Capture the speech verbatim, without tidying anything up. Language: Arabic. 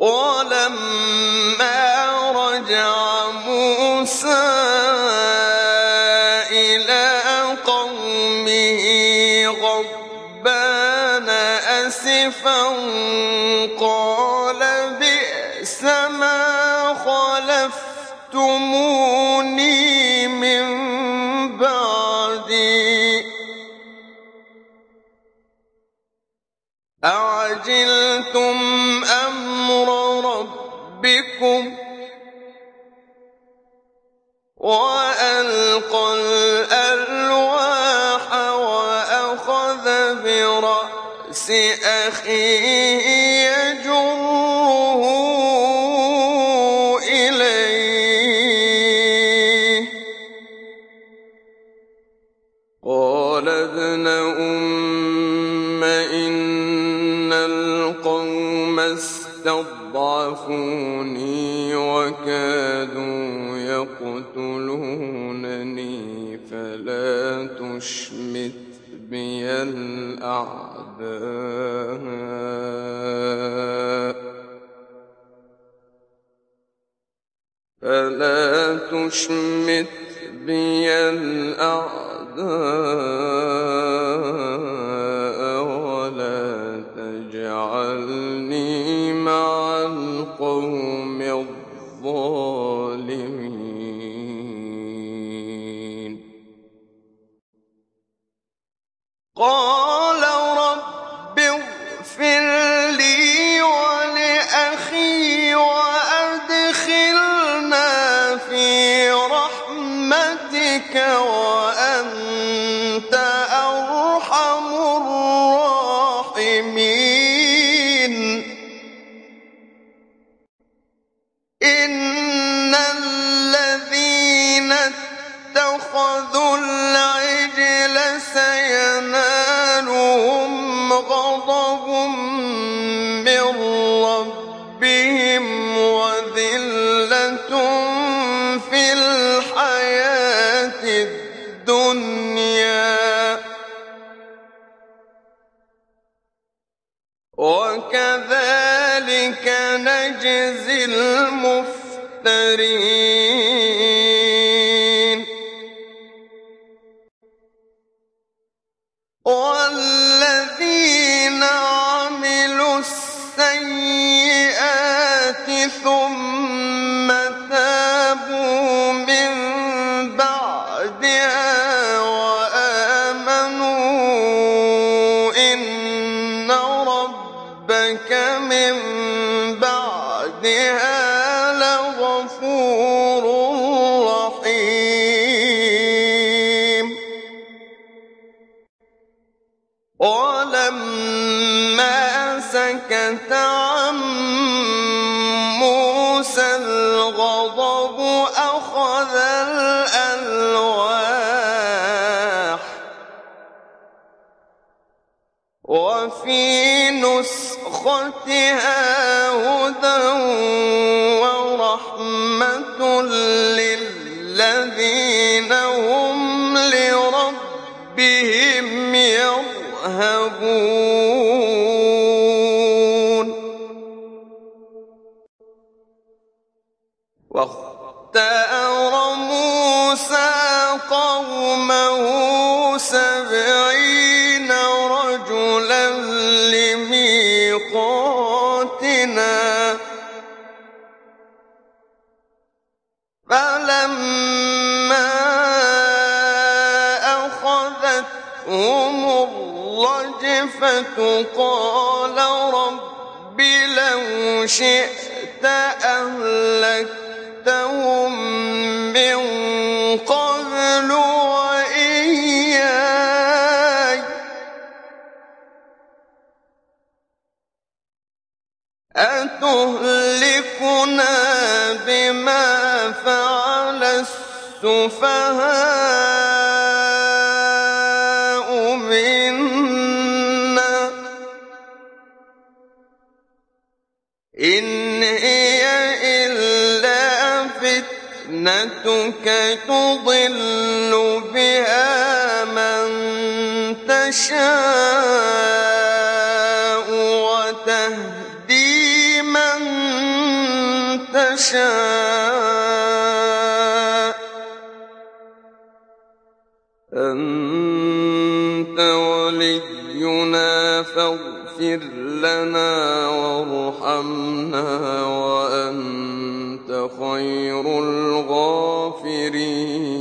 ولما رجع موسى إلى قومه غضبان أسفا قال بئس ما خلفتموني من بعدي أعجلتم أمر ربكم وألقى الألواح وأخذ برأس أخيه يجره إليه قال ابن أم إن القوم استضعفوني وكادوا يقتلونني فلا تشمت بي الأعداء فلا تشمت بي الأعداء ولا تجعلني مع القوم الظالمين قال رب اغفر لي ولأخي وأدخلنا في رحمتك وأنت أرحم الراحمين إن الذين اتخذوا العجل سينالهم غضب من ربهم وذلة في الحياة الدنيا وكذلك نجزي المفترين والذين عملوا السيئات ثم تابوا من بعدها وآمنوا إن ربك من بعدها لغفور رحيم ولما سكت عن موسى الغضب أخذ الألواح وفي نسختها هدى ورحمة للذين هم لربهم يرهبون واختار موسى قومه سبعين رجلا لميقاتنا فلما أخذتهم الرجفة قال رب لو شئت أهلكتهم من قبل وإياي أتهلكنا بما فعل السفهاء منا إن هي إلا فتنتك تضل بها من تشاء وتهدي من نشاء أنت ولينا فاغفر لنا وارحمنا وأنت خير الغافرين